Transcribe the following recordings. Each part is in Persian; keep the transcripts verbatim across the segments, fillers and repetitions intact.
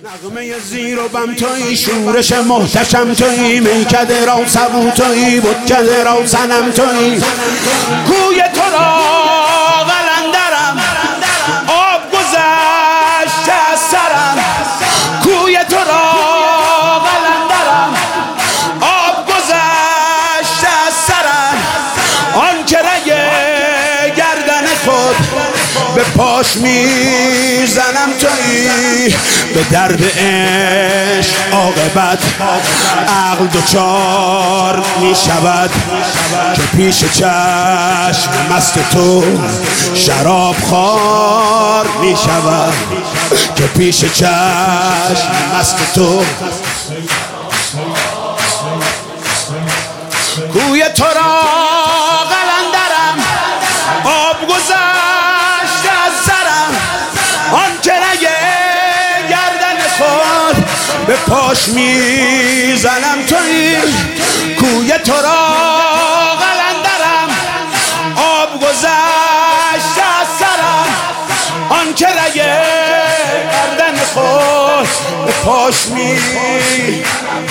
نغمه زیر و بم تویی، شورش محتشم تویی، میکده را سبو تویی، بتکده را صنم تویی. کوی تو را قلندرم، آب گذشته از سرم. کوی تو را قلندرم، آب گذشته از سرم. آن که رگ گردن خود به پاش میزنم تویی. به درد عشق عاقبت عقل دچار میشود، که پیش چشم مست تو شراب خوار میشود، که پیش چشم مست تو. کوی تو را قلندرم، آب گذشته از سرم. آن که رگ گردن خود به پاش میزنم تویی. کوی تو را قلندرم، آب گذشته از سرم. آن که رگ گردن خود به پاش میزنم.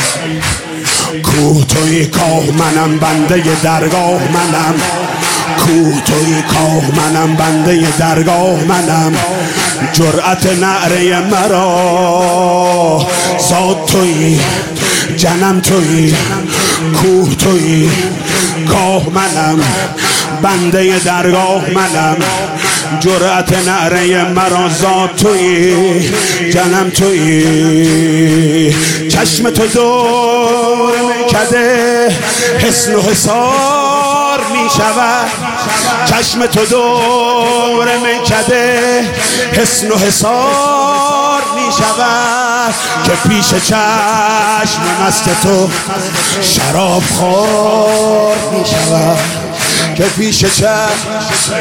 کوه توی کاه منم، بنده درگاه منم. کوه توی کاه منم، بنده درگاه منم. جرأت نعره مرا ذات توی، جنم توی. کوه توی کاه منم، بنده درگاه منم. جرأت نعره مرا ذات توی، جنم توی. چشم تو دور میکده حسن و حصار میشود. چشم تو دور میکده حسن و حصار میشود، که پیش چشم مست تو شراب خوار میشود، که پیش چشم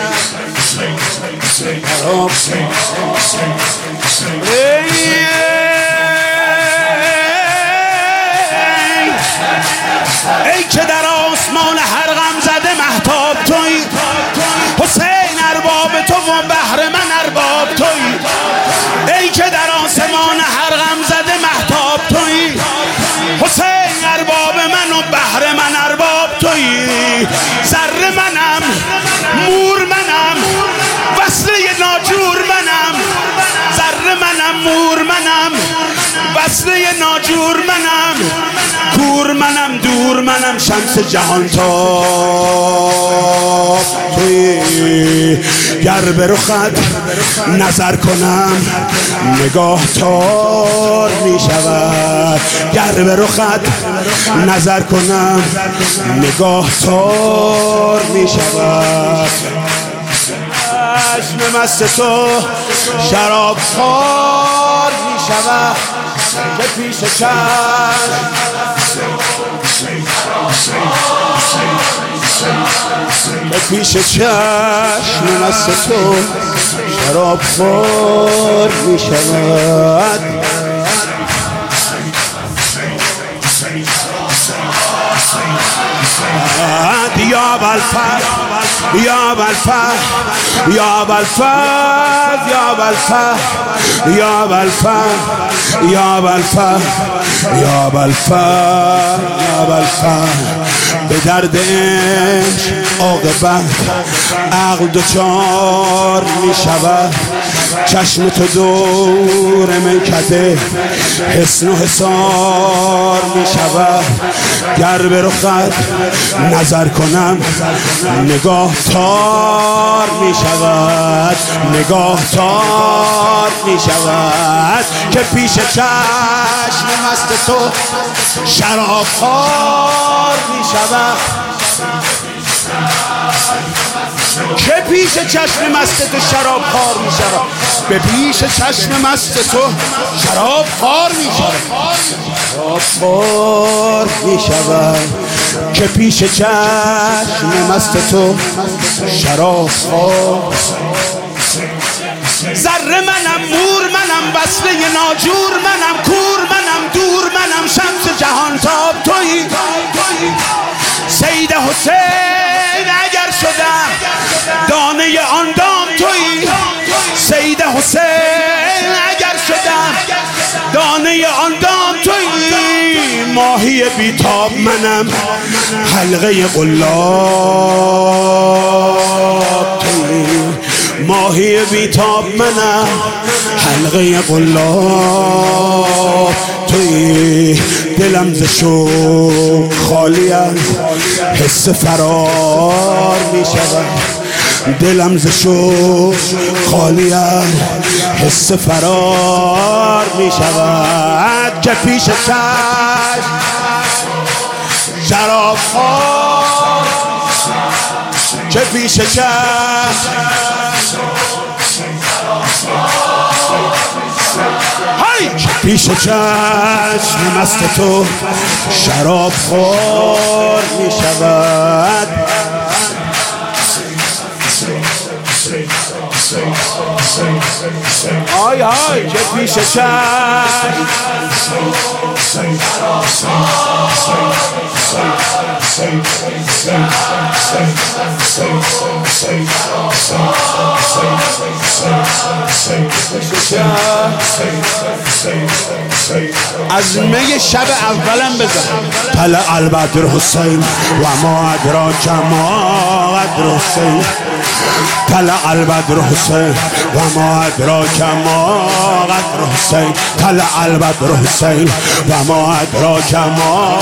شراب. ای که در آسمان هر غم زده مهتاب تویی. حسین ارباب تو و بهر من ارباب تویی. ای که در آسمان هر غم زده مهتاب تویی. حسین ارباب من و بهر من ارباب تویی. ذره منم، مور منم، وصله ناجور منم. ذره منم، مور منم، وصله ناجور منم. کور منم، دور منم، شمس جهان تاب تویی. گر به رخت نظر کنم نگاه تار می شود. گر به رخت نظر کنم نگاه تار می شود. چشم مست تو شراب خوار می شود، که پیش چشم که پیش چشم مست تو شراب خوار می شود. یا بالفضل یا بالفضل یا بالفضل یا بالفضل یا بالفضل یا بالفضل یا بالفضل یا بالفضل. به درد عشق عاقبت عقل دچار می شود. چشم تو دور میکده حسن و حصار می شود. گر به رخت نظر کنم نگاه تار می شود، نگاه تار می شود، که پیش چشم مست تو شراب خوار می شود. که پیش چشم مست تو شراب خوار می شود. به پیش چشم مست تو شراب خوار می شود. شراب خوار می شود، که پیش چشم مست تو شراب خوار. ذره منم، مور منم، وصله ناجور منم. کور منم، دور منم، شمس جهان تاب تویی. سید حسین اگر شدم دانه آن دام تویی. سید حسین اگر شدم دانه آن دام تویی، ماهی بیتاب منم حلقه قلاب تویی، ماهی بیتاب منم حلقه قلاب تویی. دلم ز شوق خالی از حس فرار می شود، دلم ز شوق خالی از حس فرار می شود، که پیش چشم شراب خوار، که پیش چشم پیش چشم مست تو شراب خور می شود. آی آی که پیش چشم از می شب اولم بزن. طلع البدر حسین و ما ادراک ما قدر حسین، طلع البدر حسین و ما ادراک ما قدر حسین، طلع البدر حسین و ما ادراک ما،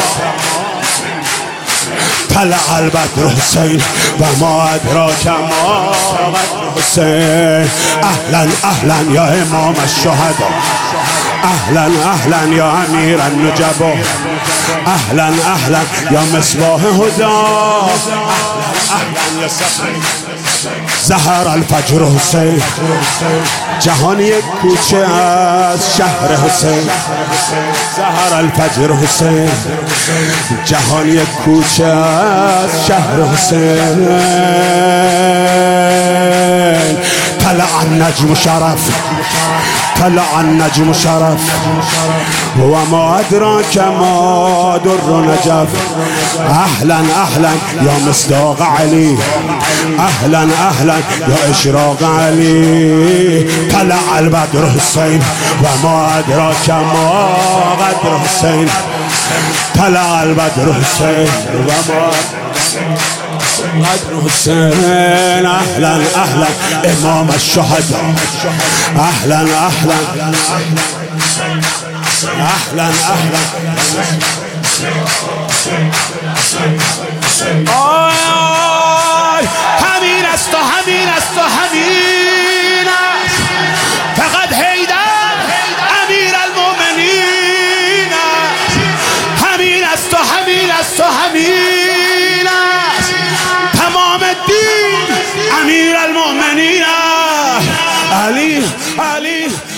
طلع البدر حسین و ما ادراک ما قدر حسین. اهلا اهلا یا امام الشهدا، اهلا اهلا یا امیر النجبا، اهلا اهلا یا مصباح هدا، اهلا یا ظهر الفجر حسین. جهان یک کوچه از شهر حسین، ظهر الفجر حسین. جهان یک کوچه از شهر حسین. طلع النجم شرف، طلع النجم شرف و ما ادراک ما در نجف. اهلا اهلا یا مصداق علی، اهلا اهلا یا اشراق علی. طلع البدر حسین و ما ادراک ما قدر حسین، طلع البدر حسین و ما قدر حسین. اهلا اهلا امام الشهدا، اهلا اهلا اهلا اهلا. آی آی همین است و همین است و همین است، فقط حیدر امیر المؤمنین است. همین است و همین است و همین است، تمام الدین امیر المؤمنین است. علی علی